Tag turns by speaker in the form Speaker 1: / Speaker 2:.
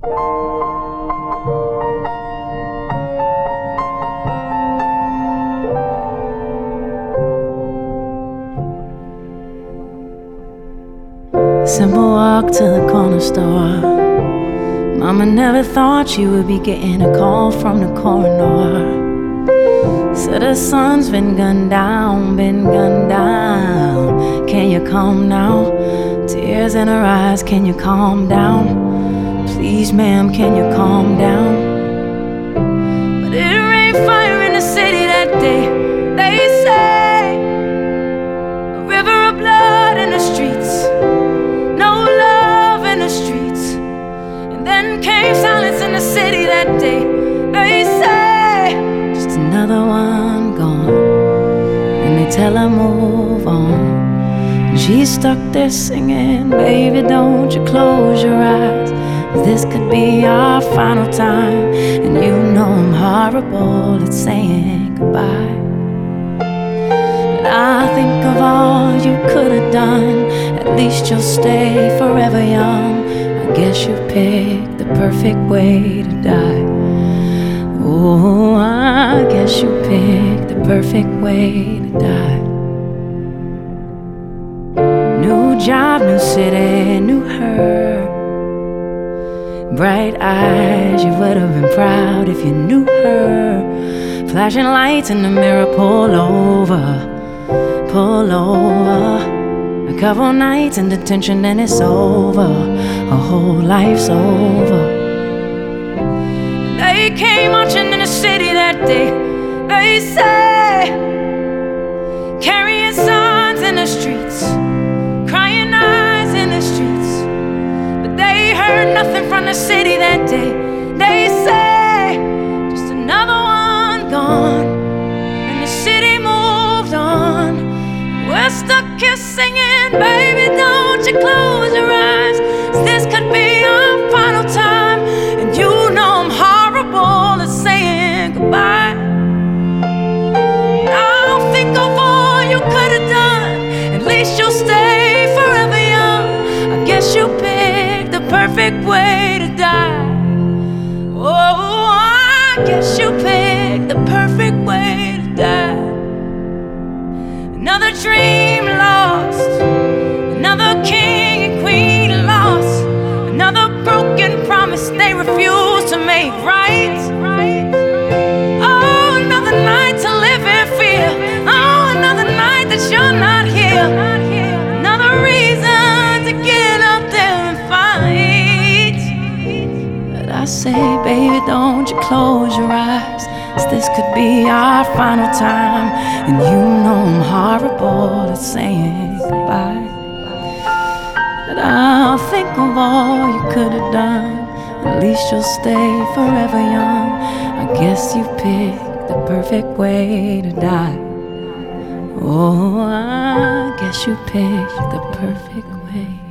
Speaker 1: Simple walk to the corner store. Mama never thought she would be getting a call from the coroner. Said her son's been gunned down, Can you calm now? Tears in her eyes, can you calm down? Please, ma'am, can you calm down? But it rained fire in the city that day. They say a river of blood in the streets, no love in the streets. And then came silence in the city that day. They say just another one gone, and they tell her move on. She's stuck there singing, baby, don't you close your eyes. This could be our final time, and you know I'm horrible at saying goodbye. But I think of all you could have done. At least you'll stay forever young. I guess you picked the perfect way to die. Oh, I guess you picked the perfect way to die. New job, new city, new her. Bright eyes, you would have been proud if you knew her. Flashing lights in the mirror, pull over, pull over. A couple nights in detention and it's over. A whole life's over. They came marching in the city that day. They say, carrying signs in the streets, crying eyes in the streets. But they heard nothing from the city that day. They say, just another one gone, and the city moved on. We're stuck here singing, baby, don't you close your eyes. This could be our final time, and you know I'm horrible at saying goodbye. Now think of all you could have done. At least you'll stay forever young. I guess you picked the perfect way to die. Oh, I guess you picked the perfect way to die. Another dream lost, another king and queen lost, another broken promise they refuse to make right. Oh, another night to live in fear. Oh, another night that you're not here. Another reason to get up there and fight. But I say, baby, don't you close your eyes. 'Cause this could be our final time, and you know I'm horrible at saying goodbye. But I'll think of all you could have done. At least you'll stay forever young. I guess you picked the perfect way to die. Oh, I guess you picked the perfect way.